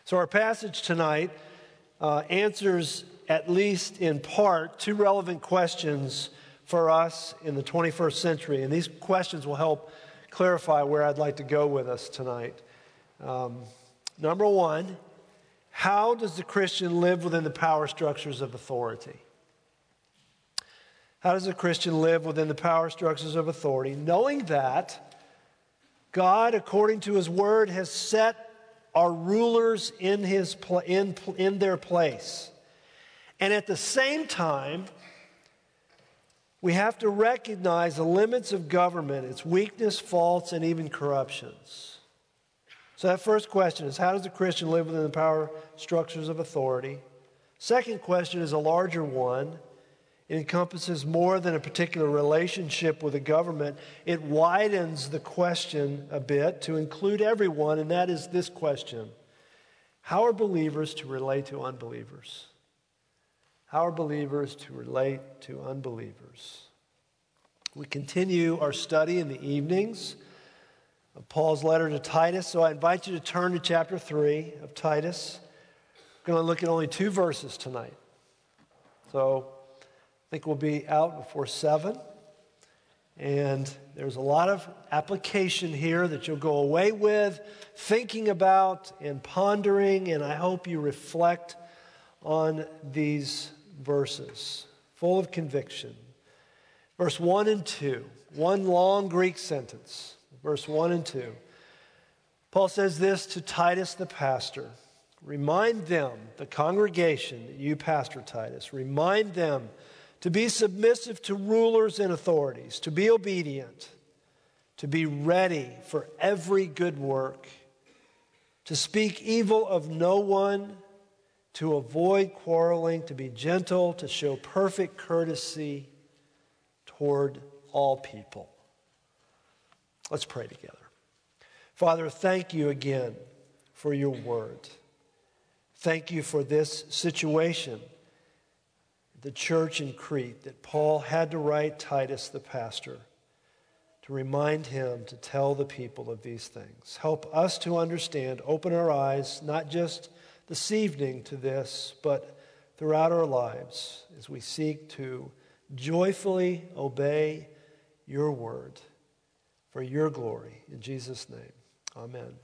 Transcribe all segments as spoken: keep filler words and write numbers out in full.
So our passage tonight uh, answers, at least in part, two relevant questions for us in the twenty-first century. And these questions will help clarify where I'd like to go with us tonight. Um, number one, how does the Christian live within the power structures of authority? How does a Christian live within the power structures of authority, knowing that God, according to His Word, has set our rulers in, his pl- in, in their place? And at the same time, we have to recognize the limits of government, its weakness, faults, and even corruptions. So that first question is, how does a Christian live within the power structures of authority? Second question is a larger one. It encompasses more than a particular relationship with the government. It widens the question a bit to include everyone, and that is this question: how are believers to relate to unbelievers? How are believers to relate to unbelievers? We continue our study in the evenings of Paul's letter to Titus, so I invite you to turn to chapter three of Titus. We're going to look at only two verses tonight. So I think we'll be out before seven. And there's a lot of application here that you'll go away with, thinking about and pondering, and I hope you reflect on these verses, full of conviction. Verse one and two, one long Greek sentence, verse one and two. Paul says this to Titus the pastor: remind them, the congregation that you pastor, Titus, remind them to be submissive to rulers and authorities, to be obedient, to be ready for every good work, to speak evil of no one, to avoid quarreling, to be gentle, to show perfect courtesy toward all people. Let's pray together. Father, thank you again for your word. Thank you for this situation, the church in Crete, that Paul had to write Titus the pastor to remind him to tell the people of these things. Help us to understand, open our eyes, not just this evening to this, but throughout our lives as we seek to joyfully obey your word for your glory. In Jesus' name, amen.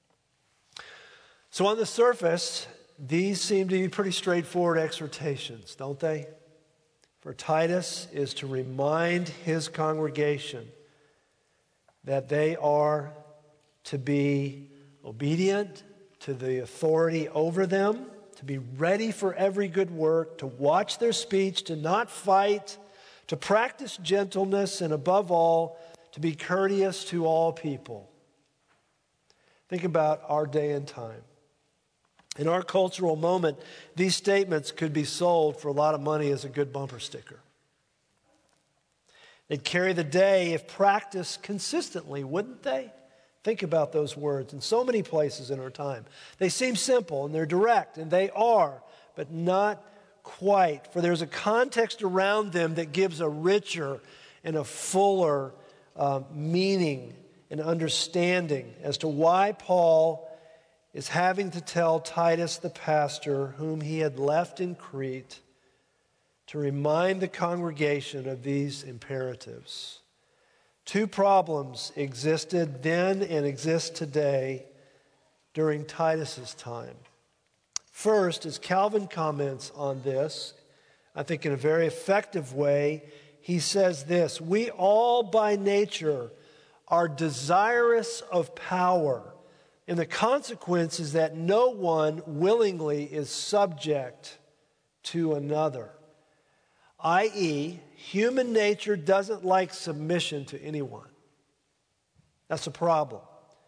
So on the surface, these seem to be pretty straightforward exhortations, don't they? For Titus is to remind his congregation that they are to be obedient to the authority over them, to be ready for every good work, to watch their speech, to not fight, to practice gentleness, and above all, to be courteous to all people. Think about our day and time. In our cultural moment, these statements could be sold for a lot of money as a good bumper sticker. They'd carry the day if practiced consistently, wouldn't they? Think about those words in so many places in our time. They seem simple and they're direct, and they are, but not quite. For there's a context around them that gives a richer and a fuller uh, meaning and understanding as to why Paul is having to tell Titus the pastor, whom he had left in Crete, to remind the congregation of these imperatives. Two problems existed then and exist today during Titus's time. First, as Calvin comments on this, I think in a very effective way, he says this: we all by nature are desirous of power, and the consequence is that no one willingly is subject to another. that is, human nature doesn't like submission to anyone. That's a problem.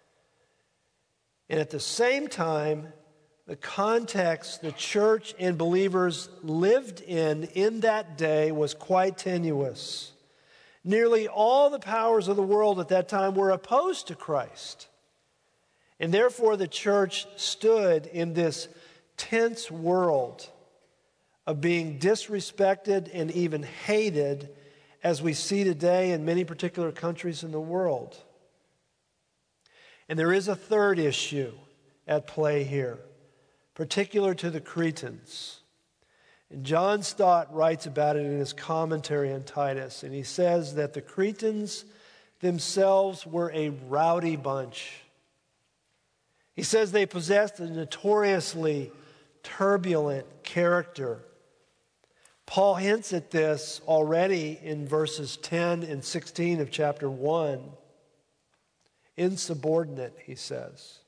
And at the same time, the context the church and believers lived in in that day was quite tenuous. Nearly all the powers of the world at that time were opposed to Christ. And therefore the church stood in this tense world of being disrespected and even hated, as we see today in many particular countries in the world. And there is a third issue at play here. particular to the Cretans. And John Stott writes about it in his commentary on Titus, and he says that the Cretans themselves were a rowdy bunch. He says they possessed a notoriously turbulent character. Paul hints at this already in verses ten and sixteen of chapter one. Insubordinate, he says.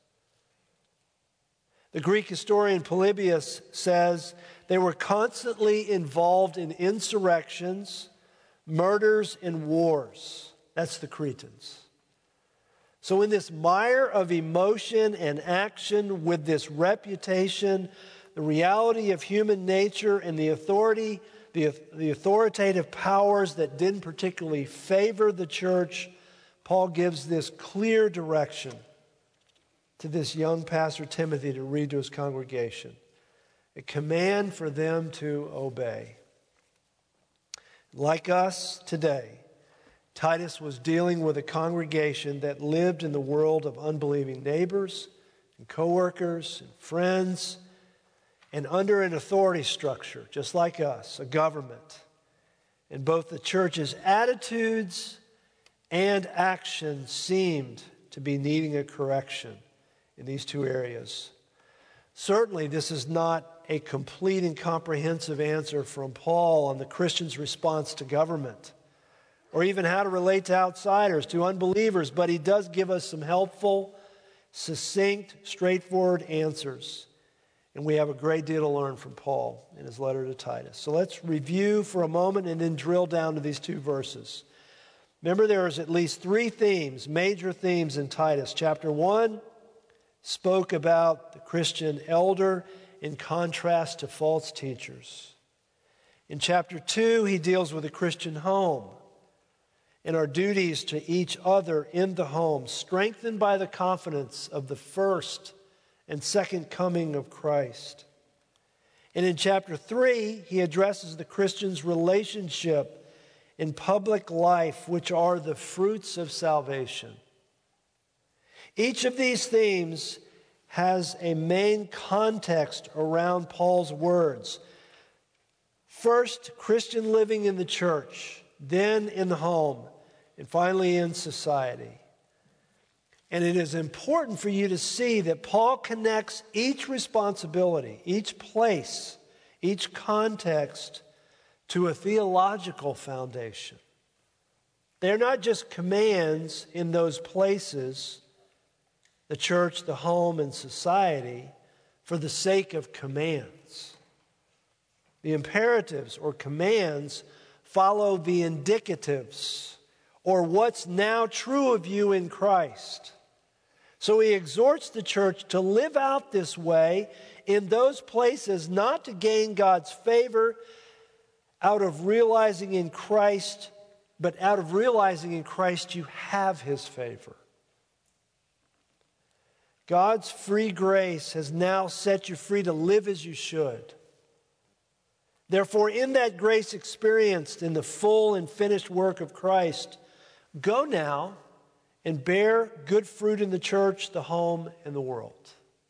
The Greek historian Polybius says they were constantly involved in insurrections, murders, and wars. That's the Cretans. So in this mire of emotion and action, with this reputation, the reality of human nature and the authority, the, the authoritative powers that didn't particularly favor the church, Paul gives this clear direction to this young pastor Timothy to read to his congregation. A command for them to obey. Like us today, Titus was dealing with a congregation that lived in the world of unbelieving neighbors and coworkers and friends and under an authority structure, just like us, a government. And both the church's attitudes and actions seemed to be needing a correction in these two areas. Certainly, this is not a complete and comprehensive answer from Paul on the Christian's response to government, or even how to relate to outsiders, to unbelievers, but he does give us some helpful, succinct, straightforward answers. And we have a great deal to learn from Paul in his letter to Titus. So let's review for a moment and then drill down to these two verses. Remember, there's at least three themes, major themes in Titus. Chapter one spoke about the Christian elder in contrast to false teachers. In chapter two, he deals with the Christian home and our duties to each other in the home, strengthened by the confidence of the first and second coming of Christ. And in chapter three, he addresses the Christian's relationship in public life, which are the fruits of salvation. Each of these themes has a main context around Paul's words. First, Christian living in the church, then in the home, and finally in society. And it is important for you to see that Paul connects each responsibility, each place, each context to a theological foundation. They're not just commands in those places, the church, the home, and society, for the sake of commands. The imperatives or commands follow the indicatives, or what's now true of you in Christ. So he exhorts the church to live out this way in those places, not to gain God's favor out of realizing in Christ, but out of realizing in Christ you have his favor. God's free grace has now set you free to live as you should. Therefore, in that grace experienced in the full and finished work of Christ, go now and bear good fruit in the church, the home, and the world.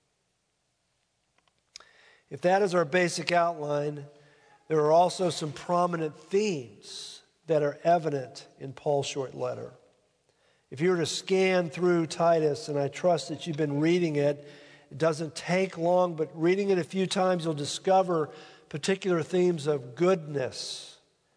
If that is our basic outline, there are also some prominent themes that are evident in Paul's short letter. If you were to scan through Titus, and I trust that you've been reading it, it doesn't take long, but reading it a few times, you'll discover particular themes of goodness,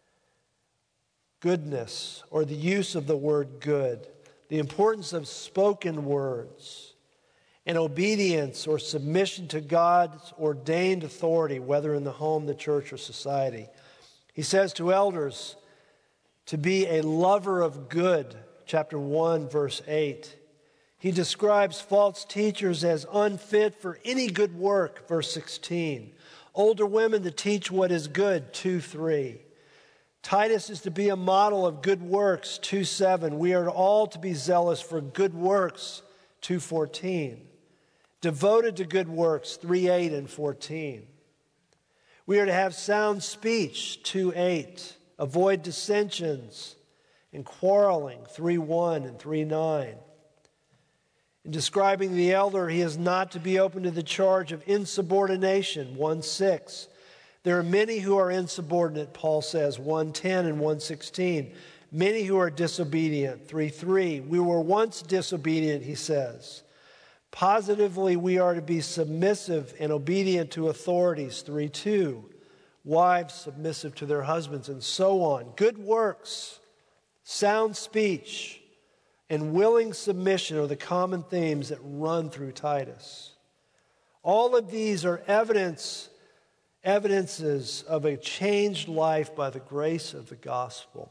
goodness, or the use of the word good, the importance of spoken words, and obedience or submission to God's ordained authority, whether in the home, the church, or society. He says to elders to be a lover of good, chapter one, verse eight. He describes false teachers as unfit for any good work, verse sixteen. Older women to teach what is good, two three. Titus is to be a model of good works, two seven. We are all to be zealous for good works, two fourteen. Devoted to good works, three eight and fourteen. We are to have sound speech, two eight. Avoid dissensions and quarreling, three one and three nine. In describing the elder, he is not to be open to the charge of insubordination, one six. There are many who are insubordinate, Paul says, one ten and one sixteen. Many who are disobedient, three three. We were once disobedient, he says. Positively, we are to be submissive and obedient to authorities, three two. Wives submissive to their husbands, and so on. Good works, sound speech, and willing submission are the common themes that run through Titus. All of these are evidence, evidences of a changed life by the grace of the gospel.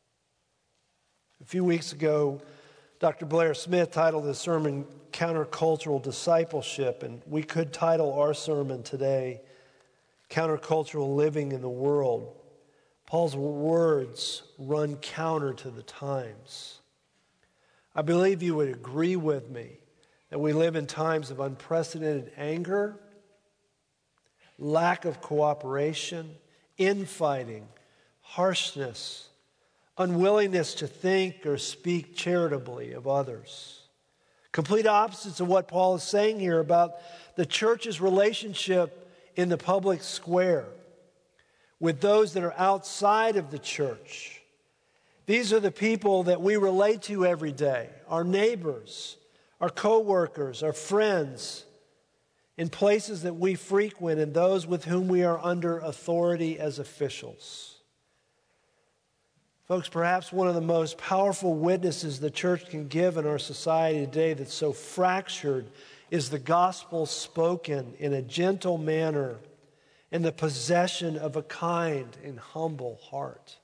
A few weeks ago, Doctor Blair Smith titled his sermon Countercultural Discipleship, and we could title our sermon today Countercultural Living in the World. Paul's words run counter to the times. I believe you would agree with me that we live in times of unprecedented anger, lack of cooperation, infighting, harshness, unwillingness to think or speak charitably of others. Complete opposites of what Paul is saying here about the church's relationship in the public square with those that are outside of the church. These are the people that we relate to every day, our neighbors, our co-workers, our friends, in places that we frequent and those with whom we are under authority as officials. Folks, perhaps one of the most powerful witnesses the church can give in our society today that's so fractured is the gospel spoken in a gentle manner in the possession of a kind and humble heart.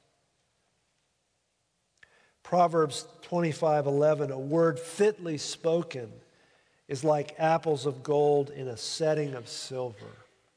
Proverbs twenty-five eleven, a word fitly spoken is like apples of gold in a setting of silver.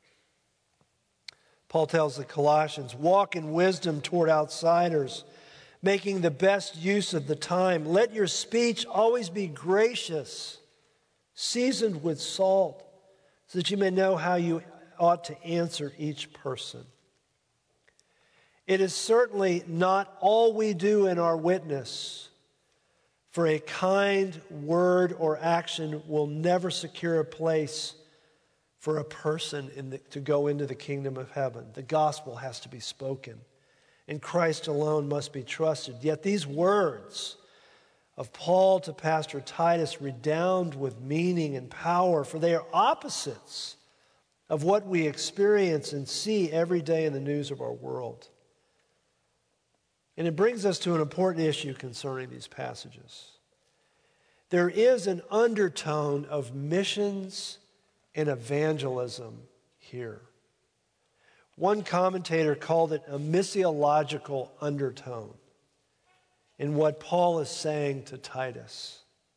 Paul tells the Colossians, walk in wisdom toward outsiders, making the best use of the time. Let your speech always be gracious, seasoned with salt, so that you may know how you ought to answer each person. It is certainly not all we do in our witness, for a kind word or action will never secure a place for a person in the, to go into the kingdom of heaven. The gospel has to be spoken, and Christ alone must be trusted. Yet these words of Paul to Pastor Titus redound with meaning and power, for they are opposites of what we experience and see every day in the news of our world. And it brings us to an important issue concerning these passages. There is an undertone of missions and evangelism here. One commentator called it a missiological undertone in what Paul is saying to Titus.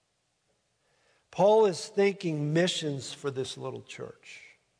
Paul is thinking missions for this little church.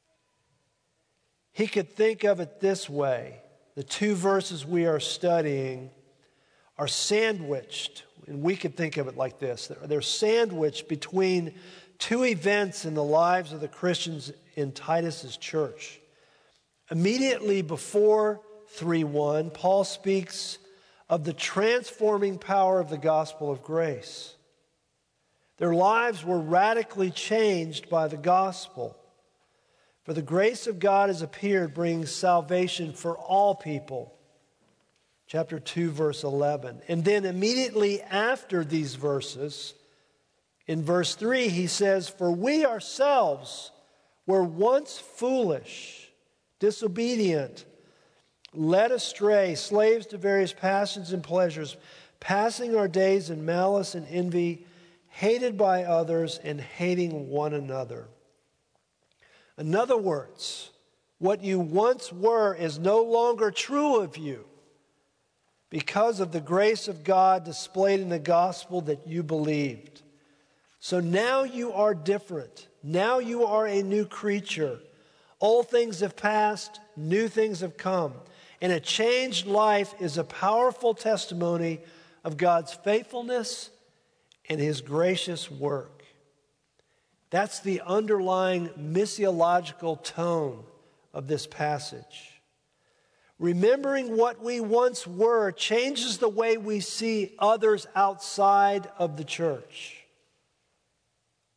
He could think of it this way. The two verses we are studying are sandwiched, and we could think of it like this. They're sandwiched between two events in the lives of the Christians in Titus's church. Immediately before three one, Paul speaks of the transforming power of the gospel of grace. Their lives were radically changed by the gospel. For the grace of God has appeared, bringing salvation for all people. Chapter two, verse eleven. And then immediately after these verses, in verse three, he says, for we ourselves were once foolish, disobedient, led astray, slaves to various passions and pleasures, passing our days in malice and envy, hated by others and hating one another. In other words, what you once were is no longer true of you because of the grace of God displayed in the gospel that you believed. So now you are different. Now you are a new creature. Old things have passed, new things have come. And a changed life is a powerful testimony of God's faithfulness and His gracious work. That's the underlying missiological tone of this passage. Remembering what we once were changes the way we see others outside of the church.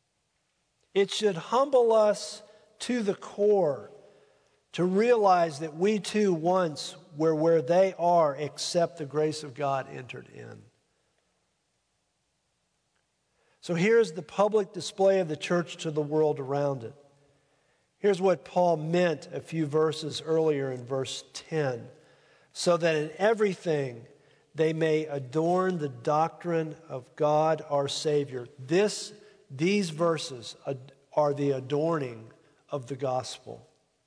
It should humble us to the core to realize that we too once were where they are, except the grace of God entered in. So here's the public display of the church to the world around it. Here's what Paul meant a few verses earlier in verse ten. So that in everything they may adorn the doctrine of God our Savior. This, these verses are the adorning of the gospel.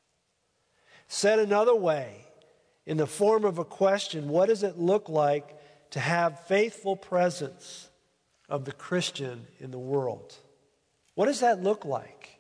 Said another way, in the form of a question, what does it look like to have faithful presence of the Christian in the world? What does that look like?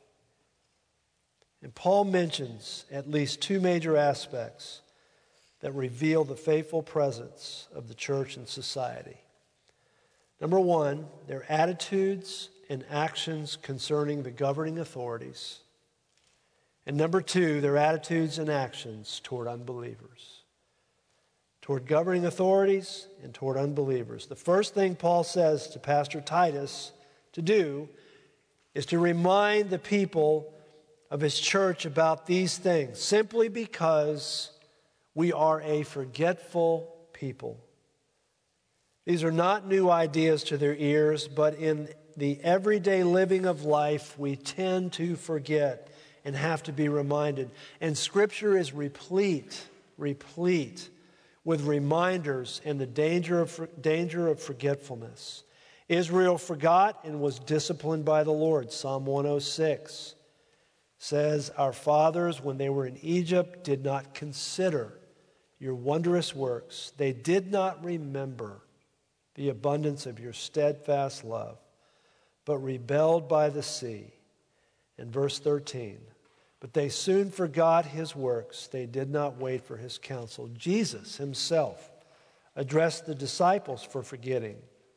And Paul mentions at least two major aspects that reveal the faithful presence of the church in society. Number one, their attitudes and actions concerning the governing authorities. And number two, their attitudes and actions toward unbelievers. Toward governing authorities and toward unbelievers. The first thing Paul says to Pastor Titus to do is to remind the people of his church about these things, simply because we are a forgetful people. These are not new ideas to their ears, but in the everyday living of life, we tend to forget and have to be reminded. And Scripture is replete, replete with reminders and the danger of, danger of forgetfulness. Israel forgot and was disciplined by the Lord. Psalm one oh six says, our fathers, when they were in Egypt, did not consider your wondrous works. They did not remember the abundance of your steadfast love, but rebelled by the sea. In verse thirteen, but they soon forgot his works. They did not wait for his counsel. Jesus himself addressed the disciples for forgetting.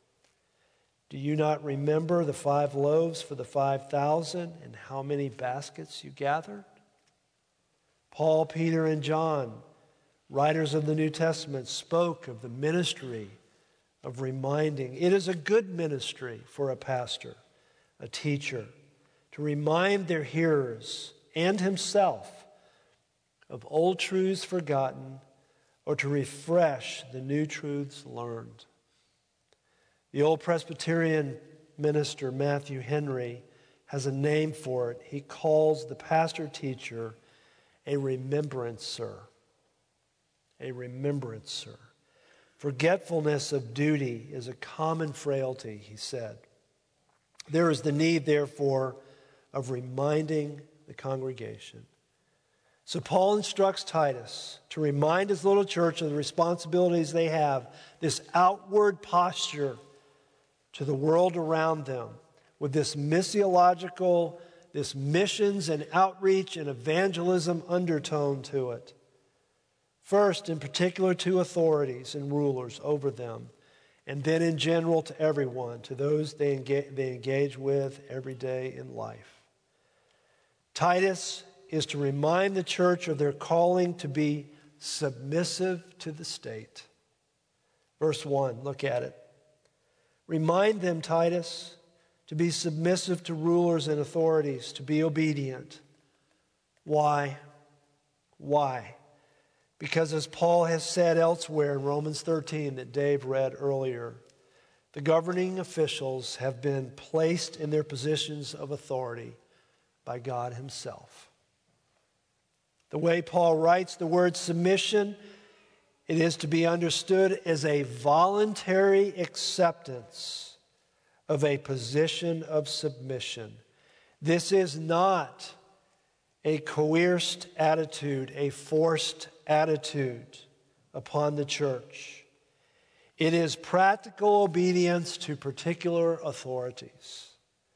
Do you not remember the five loaves for the five thousand and how many baskets you gathered? Paul, Peter, and John, writers of the New Testament, spoke of the ministry of reminding. It is a good ministry for a pastor, a teacher, to remind their hearers and himself of old truths forgotten or to refresh the new truths learned. The old Presbyterian minister, Matthew Henry, has a name for it. He calls the pastor-teacher a remembrancer. A remembrancer. Forgetfulness of duty is a common frailty, he said. There is the need, therefore, of reminding the congregation. So Paul instructs Titus to remind his little church of the responsibilities they have, this outward posture to the world around them, with this missiological, this missions and outreach and evangelism undertone to it. First, in particular, to authorities and rulers over them, and then in general to everyone, to those they engage, they engage with every day in life. Titus is to remind the church of their calling to be submissive to the state. Verse one, look at it. Remind them, Titus, to be submissive to rulers and authorities, to be obedient. Why? Why? Because as Paul has said elsewhere in Romans thirteen that Dave read earlier, the governing officials have been placed in their positions of authority by God himself. The way Paul writes the word submission, it is to be understood as a voluntary acceptance of a position of submission. This is not a coerced attitude, a forced attitude upon the church. It is practical obedience to particular authorities.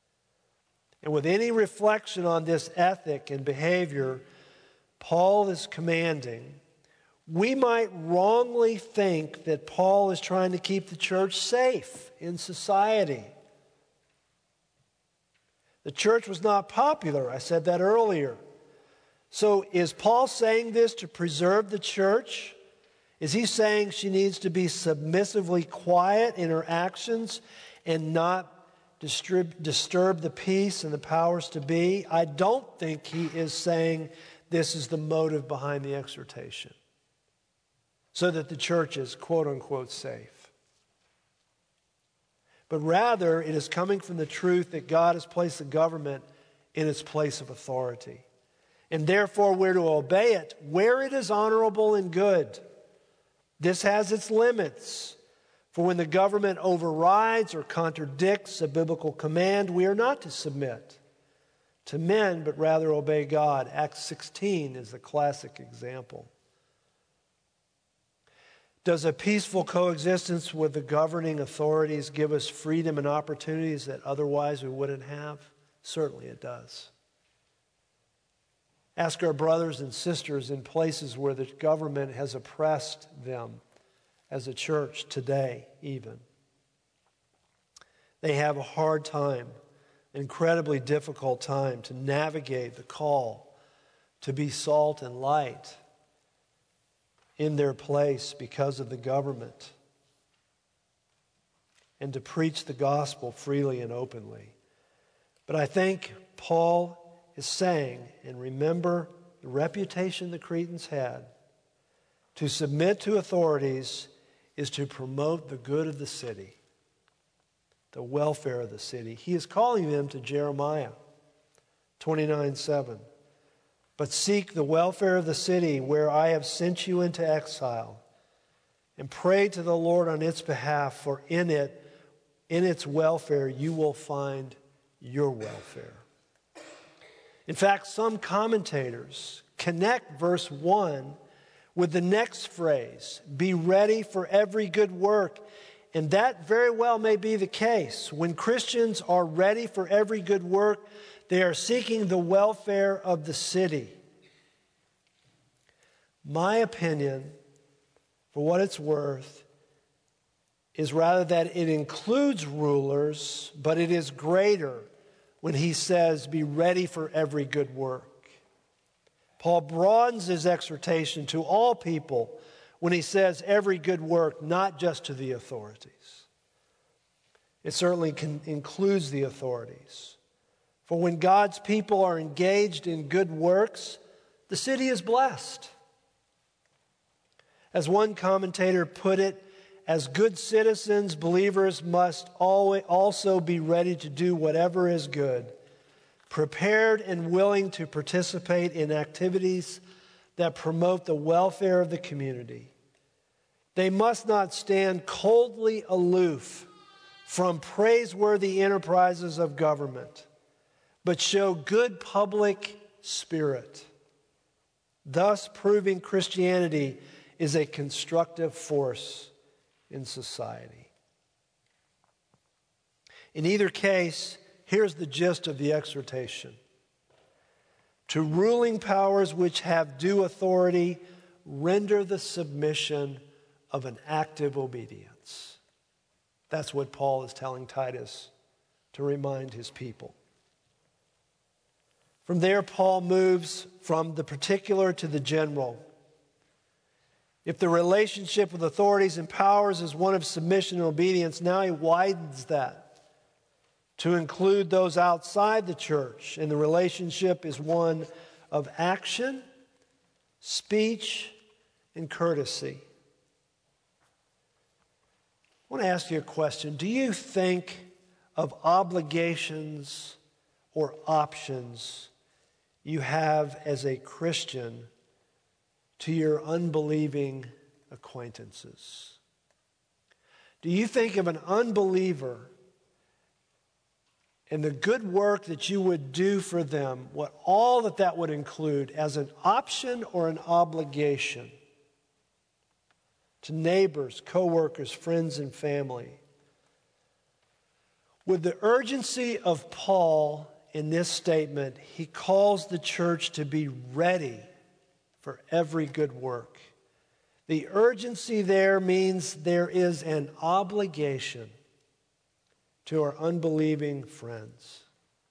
And with any reflection on this ethic and behavior Paul is commanding, we might wrongly think that Paul is trying to keep the church safe in society. The church was not popular. I said that earlier. So is Paul saying this to preserve the church? Is he saying she needs to be submissively quiet in her actions and not disturb, disturb the peace and the powers to be. I don't think he is saying this is the motive behind the exhortation, so that the church is quote unquote safe. But rather, it is coming from the truth that God has placed the government in its place of authority. And therefore, we're to obey it where it is honorable and good. This has its limits. For when the government overrides or contradicts a biblical command, we are not to submit to men, but rather obey God. Acts sixteen is the classic example. Does a peaceful coexistence with the governing authorities give us freedom and opportunities that otherwise we wouldn't have? Certainly it does. Ask our brothers and sisters in places where the government has oppressed them as a church today even. They have a hard time, incredibly difficult time to navigate the call to be salt and light in their place because of the government and to preach the gospel freely and openly. But I think Paul is saying, and remember the reputation the Cretans had, to submit to authorities is to promote the good of the city, the welfare of the city. He is calling them to Jeremiah twenty-nine seven. But seek the welfare of the city where I have sent you into exile, and pray to the Lord on its behalf, for in it, in its welfare, you will find your welfare. In fact, some commentators connect verse one with the next phrase, be ready for every good work. And that very well may be the case. When Christians are ready for every good work, they are seeking the welfare of the city. My opinion, for what it's worth, is rather that it includes rulers, but it is greater when he says, be ready for every good work. Paul broadens his exhortation to all people when he says every good work, not just to the authorities. It certainly can, includes the authorities. For when God's people are engaged in good works, the city is blessed. As one commentator put it, as good citizens, believers must always also be ready to do whatever is good, prepared and willing to participate in activities that promote the welfare of the community. They must not stand coldly aloof from praiseworthy enterprises of government, but show good public spirit, thus proving Christianity is a constructive force in society. In either case, here's the gist of the exhortation. To ruling powers which have due authority, render the submission of an active obedience. That's what Paul is telling Titus to remind his people. From there, Paul moves from the particular to the general. If the relationship with authorities and powers is one of submission and obedience, now he widens that to include those outside the church, and the relationship is one of action, speech, and courtesy. I want to ask you a question. Do you think of obligations or options you have as a Christian to your unbelieving acquaintances? Do you think of an unbeliever and the good work that you would do for them, what all that that would include, as an option or an obligation to neighbors, co-workers, friends, and family? With the urgency of Paul in this statement, he calls the church to be ready for every good work. The urgency there means there is an obligation to our unbelieving friends.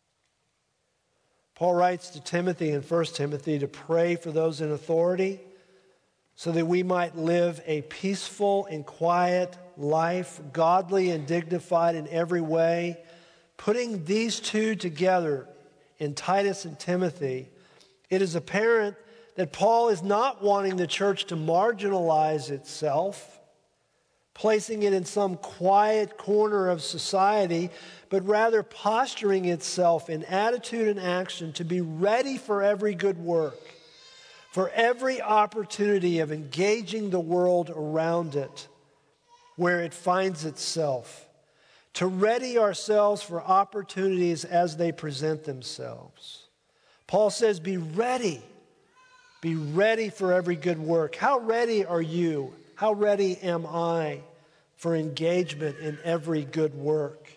Paul writes to Timothy in First Timothy to pray for those in authority so that we might live a peaceful and quiet life, godly and dignified in every way, Putting these two together in Titus and Timothy, it is apparent that Paul is not wanting the church to marginalize itself, placing it in some quiet corner of society, but rather posturing itself in attitude and action to be ready for every good work, for every opportunity of engaging the world around it where it finds itself, to ready ourselves for opportunities as they present themselves. Paul says, be ready. Be ready for every good work. How ready are you? How ready am I for engagement in every good work?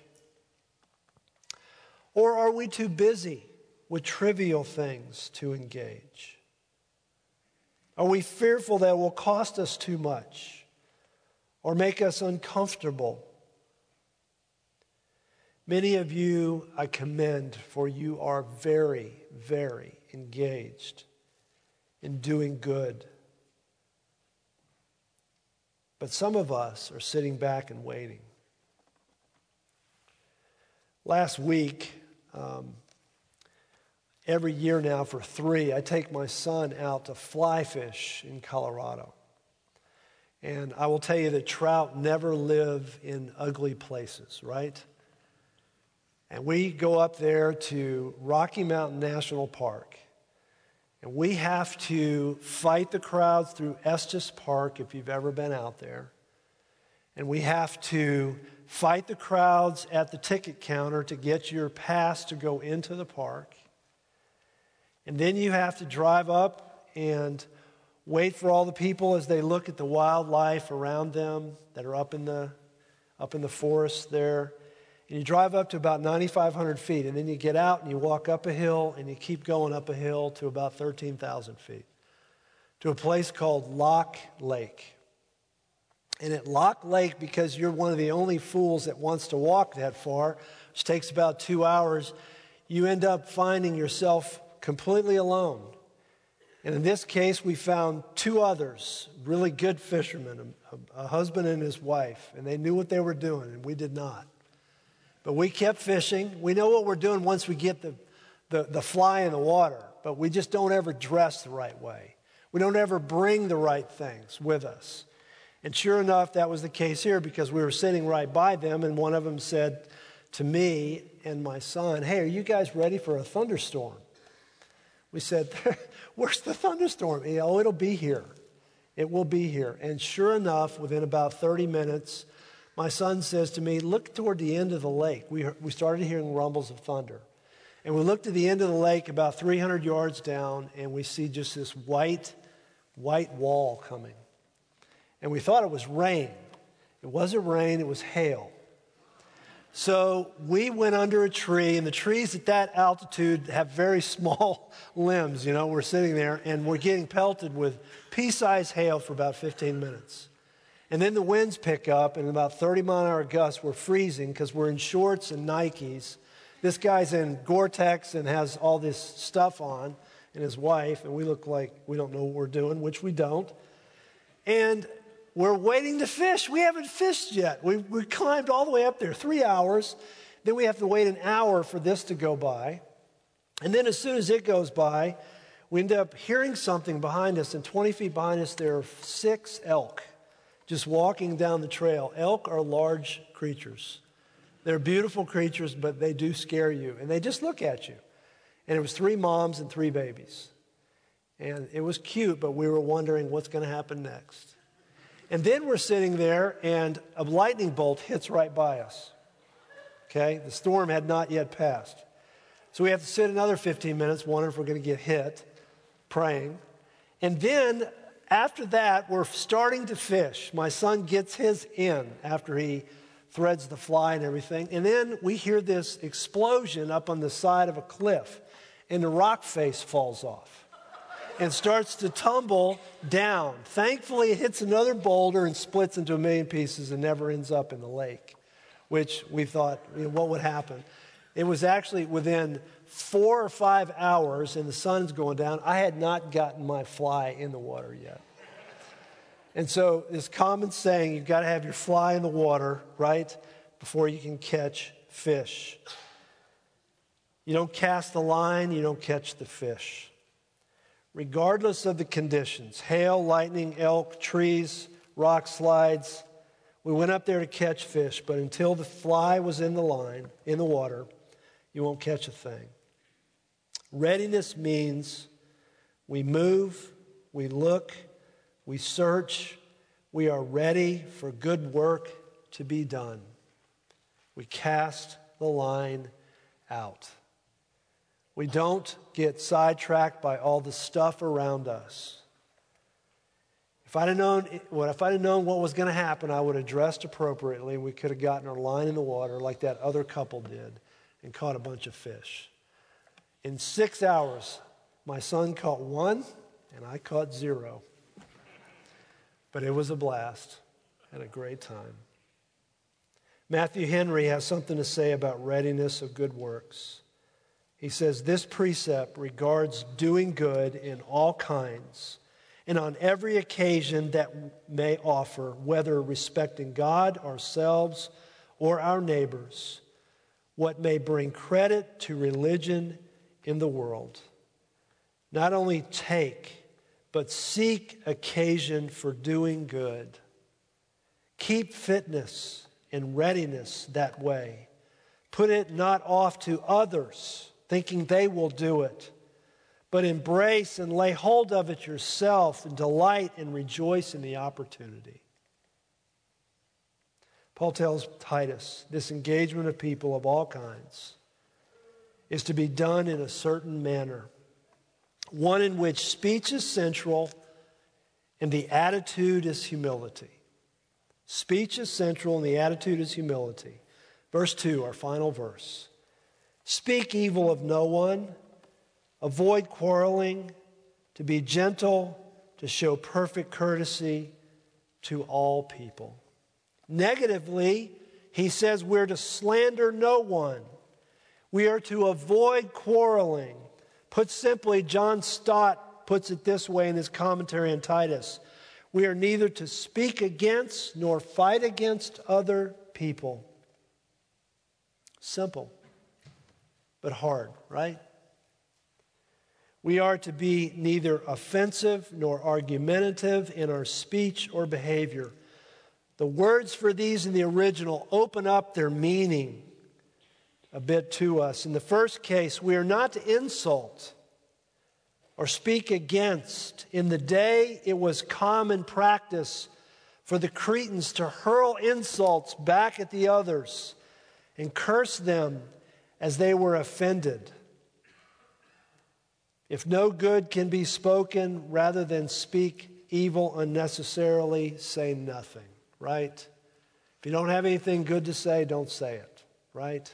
Or are we too busy with trivial things to engage? Are we fearful that it will cost us too much or make us uncomfortable? Many of you I commend, for you are very, very engaged in doing good. But some of us are sitting back and waiting. Last week, um, every year now for three, I take my son out to fly fish in Colorado. And I will tell you that trout never live in ugly places, right? And we go up there to Rocky Mountain National Park. And we have to fight the crowds through Estes Park, if you've ever been out there. And we have to fight the crowds at the ticket counter to get your pass to go into the park. And then you have to drive up and wait for all the people as they look at the wildlife around them that are up in the, up in the forest there. And you drive up to about ninety-five hundred feet, and then you get out and you walk up a hill, and you keep going up a hill to about thirteen thousand feet, to a place called Lock Lake. And at Lock Lake, because you're one of the only fools that wants to walk that far, which takes about two hours, you end up finding yourself completely alone. And in this case, we found two others, really good fishermen, a, a husband and his wife, and they knew what they were doing, and we did not. But we kept fishing. We know what we're doing once we get the, the, the fly in the water, but we just don't ever dress the right way. We don't ever bring the right things with us. And sure enough, that was the case here, because we were sitting right by them, and one of them said to me and my son, "Hey, are you guys ready for a thunderstorm?" We said, "Where's the thunderstorm?" "Yeah, oh, it'll be here. It will be here." And sure enough, within about thirty minutes, my son says to me, "Look toward the end of the lake." We, we started hearing rumbles of thunder. And we looked at the end of the lake about three hundred yards down, and we see just this white, white wall coming. And we thought it was rain. It wasn't rain, it was hail. So we went under a tree, and the trees at that altitude have very small limbs. You know, we're sitting there, and we're getting pelted with pea-sized hail for about fifteen minutes. And then the winds pick up, and about thirty mile an hour gusts. We're freezing because we're in shorts and Nikes. This guy's in Gore-Tex and has all this stuff on, and his wife, and we look like we don't know what we're doing, which we don't. And we're waiting to fish. We haven't fished yet. We, we climbed all the way up there, three hours. Then we have to wait an hour for this to go by. And then as soon as it goes by, we end up hearing something behind us, and twenty feet behind us there are six elk just walking down the trail. Elk are large creatures. They're beautiful creatures, but they do scare you. And they just look at you. And it was three moms and three babies. And it was cute, but we were wondering what's going to happen next. And then we're sitting there, and a lightning bolt hits right by us. Okay? The storm had not yet passed. So we have to sit another fifteen minutes, wondering if we're going to get hit, praying. And then after that, we're starting to fish. My son gets his in after he threads the fly and everything. And then we hear this explosion up on the side of a cliff, and the rock face falls off and starts to tumble down. Thankfully, it hits another boulder and splits into a million pieces and never ends up in the lake, which we thought, you know, what would happen? It was actually within four or five hours, and the sun's going down. I had not gotten my fly in the water yet. And so this common saying, you've got to have your fly in the water, right, before you can catch fish. You don't cast the line, you don't catch the fish. Regardless of the conditions, hail, lightning, elk, trees, rock slides, we went up there to catch fish, but until the fly was in the line, in the water, you won't catch a thing. Readiness means we move, we look, we search, we are ready for good work to be done. We cast the line out. We don't get sidetracked by all the stuff around us. If I'd have known, well, if I'd have known what was going to happen, I would have dressed appropriately, and we could have gotten our line in the water like that other couple did and caught a bunch of fish. In six hours, my son caught one, and I caught zero. But it was a blast. I had a great time. Matthew Henry has something to say about readiness of good works. He says, this precept regards doing good in all kinds and on every occasion that may offer, whether respecting God, ourselves, or our neighbors, what may bring credit to religion in the world. Not only take, but seek occasion for doing good. Keep fitness and readiness that way. Put it not off to others, thinking they will do it, but embrace and lay hold of it yourself and delight and rejoice in the opportunity. Paul tells Titus, this engagement of people of all kinds is to be done in a certain manner, one in which speech is central and the attitude is humility. Speech is central and the attitude is humility. Verse two, our final verse. Speak evil of no one, avoid quarreling, to be gentle, to show perfect courtesy to all people. Negatively, he says we're to slander no one. We are to avoid quarreling. Put simply, John Stott puts it this way in his commentary on Titus. We are neither to speak against nor fight against other people. Simple, but hard, right? We are to be neither offensive nor argumentative in our speech or behavior. The words for these in the original open up their meaning a bit to us. In the first case, we are not to insult or speak against. In the day, it was common practice for the Cretans to hurl insults back at the others and curse them as they were offended. If no good can be spoken, rather than speak evil unnecessarily, say nothing, right? If you don't have anything good to say, don't say it, right?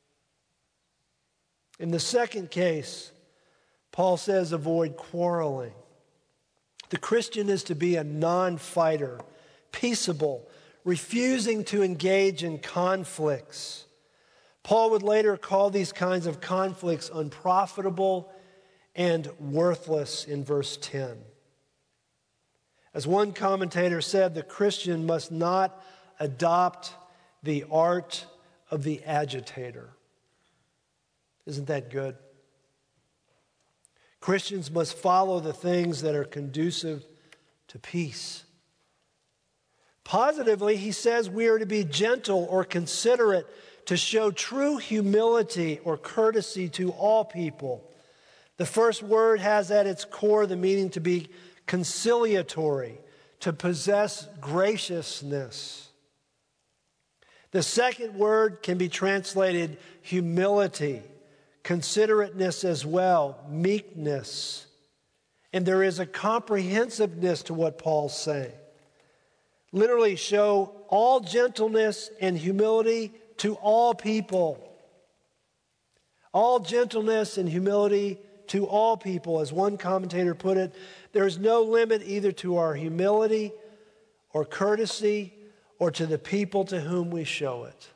In the second case, Paul says avoid quarreling. The Christian is to be a non-fighter, peaceable, refusing to engage in conflicts. Paul would later call these kinds of conflicts unprofitable and worthless in verse ten. As one commentator said, the Christian must not adopt the art of the agitator. Isn't that good? Christians must follow the things that are conducive to peace. Positively, he says we are to be gentle or considerate, to show true humility or courtesy to all people. The first word has at its core the meaning to be conciliatory, to possess graciousness. The second word can be translated humility, considerateness as well, meekness. And there is a comprehensiveness to what Paul's saying. Literally, show all gentleness and humility to all people. All gentleness and humility to all people. As one commentator put it, there is no limit either to our humility or courtesy or to the people to whom we show it.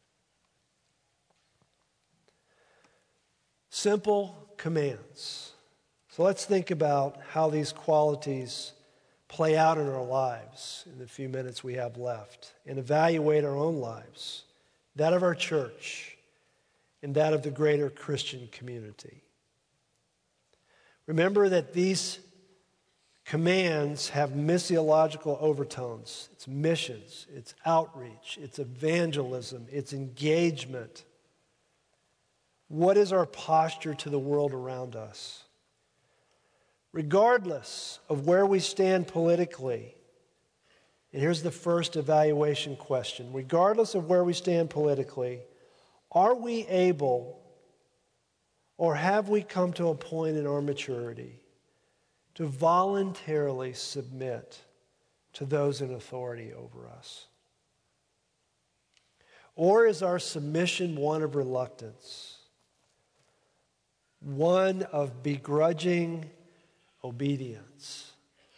Simple commands. So let's think about how these qualities play out in our lives in the few minutes we have left and evaluate our own lives, that of our church, and that of the greater Christian community. Remember that these commands have missiological overtones. It's missions, it's outreach, it's evangelism, it's engagement. What is our posture to the world around us? Regardless of where we stand politically, and here's the first evaluation question. Regardless of where we stand politically, are we able, or have we come to a point in our maturity to voluntarily submit to those in authority over us? Or is our submission one of reluctance, one of begrudging obedience?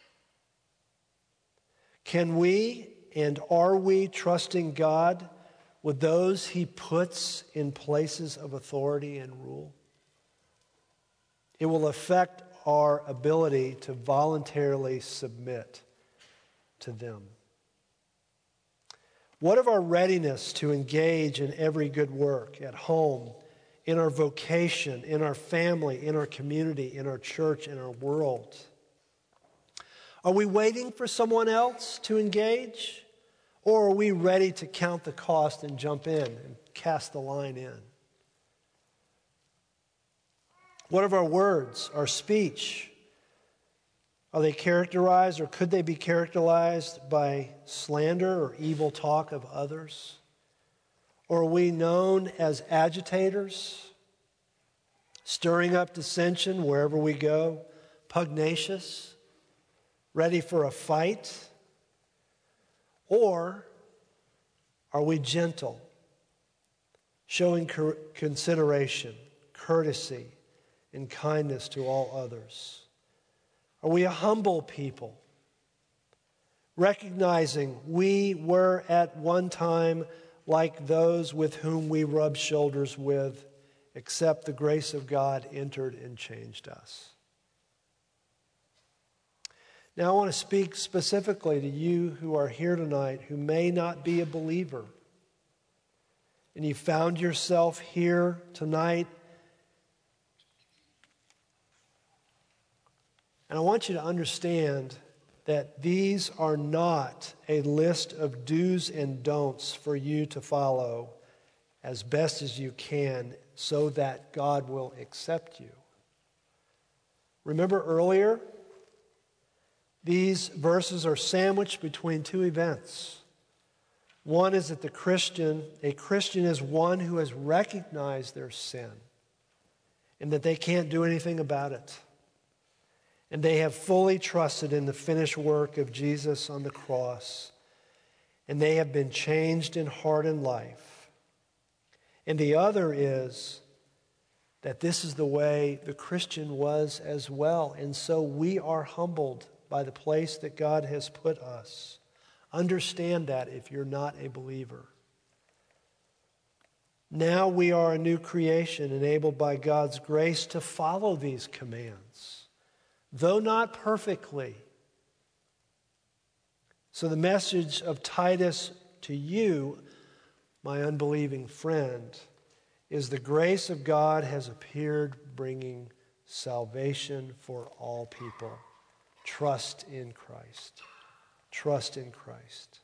Can we and are we trusting God with those He puts in places of authority and rule? It will affect our ability to voluntarily submit to them. What of our readiness to engage in every good work at home, in our vocation, in our family, in our community, in our church, in our world? Are we waiting for someone else to engage? Or are we ready to count the cost and jump in and cast the line in? What of our words, our speech? Are they characterized, or could they be characterized by slander or evil talk of others? Or are we known as agitators, stirring up dissension wherever we go, pugnacious, ready for a fight? Or are we gentle, showing consideration, courtesy, and kindness to all others? Are we a humble people, recognizing we were at one time like those with whom we rubbed shoulders with, except the grace of God entered and changed us? Now I want to speak specifically to you who are here tonight who may not be a believer, and you found yourself here tonight. And I want you to understand that these are not a list of do's and don'ts for you to follow as best as you can so that God will accept you. Remember earlier, these verses are sandwiched between two events. One is that the Christian, a Christian is one who has recognized their sin and that they can't do anything about it. And they have fully trusted in the finished work of Jesus on the cross. And they have been changed in heart and life. And the other is that this is the way the Christian was as well. And so we are humbled by the place that God has put us. Understand that if you're not a believer. Now we are a new creation enabled by God's grace to follow these commands, though not perfectly. So the message of Titus to you, my unbelieving friend, is the grace of God has appeared, bringing salvation for all people. Trust in Christ. Trust in Christ.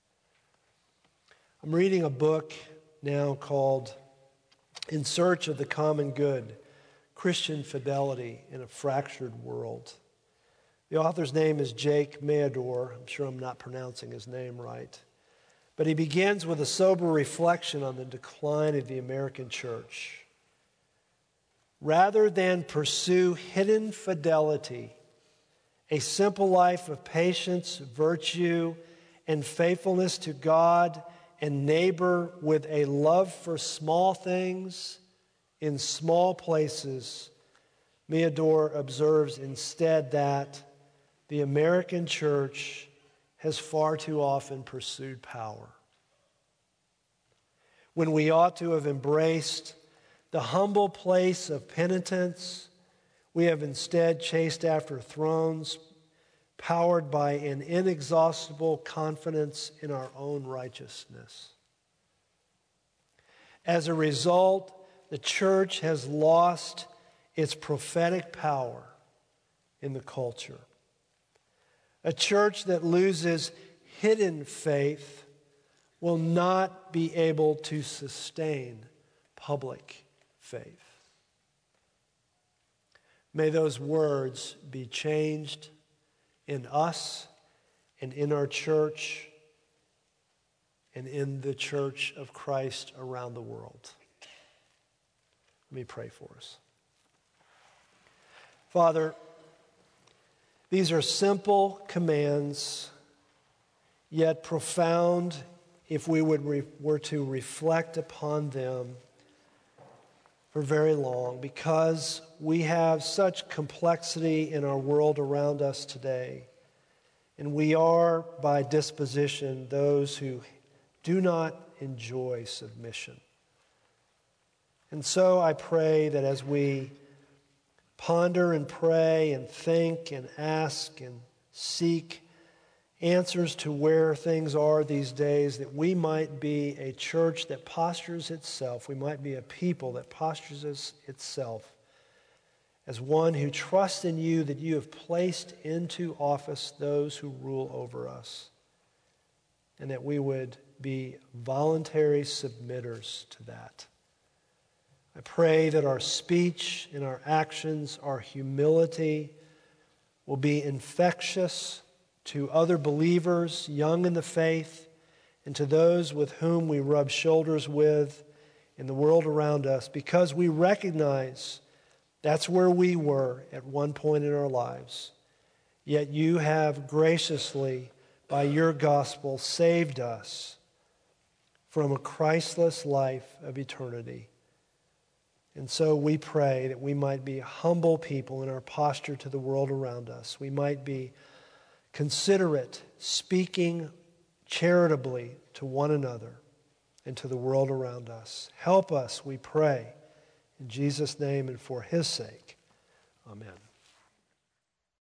I'm reading a book now called In Search of the Common Good, Christian Fidelity in a Fractured World. The author's name is Jake Meador. I'm sure I'm not pronouncing his name right. But he begins with a sober reflection on the decline of the American church. Rather than pursue hidden fidelity, a simple life of patience, virtue, and faithfulness to God and neighbor with a love for small things in small places, Meador observes instead that the American church has far too often pursued power, when we ought to have embraced the humble place of penitence. We have instead chased after thrones, powered by an inexhaustible confidence in our own righteousness. As a result, the church has lost its prophetic power in the culture. A church that loses hidden faith will not be able to sustain public faith. May those words be changed in us and in our church and in the church of Christ around the world. Let me pray for us. Father, these are simple commands, yet profound if we would re- were to reflect upon them for very long, because we have such complexity in our world around us today. And we are, by disposition, those who do not enjoy submission. And so I pray that as we ponder and pray and think and ask and seek answers to where things are these days, that we might be a church that postures itself, we might be a people that postures itself as one who trusts in you that you have placed into office those who rule over us, and that we would be voluntary submitters to that. I pray that our speech and our actions, our humility will be infectious to other believers, young in the faith, and to those with whom we rub shoulders with in the world around us, because we recognize that's where we were at one point in our lives. Yet you have graciously, by your gospel, saved us from a Christless life of eternity. And so we pray that we might be humble people in our posture to the world around us. We might be considerate, speaking charitably to one another and to the world around us. Help us, we pray, in Jesus' name and for his sake. Amen.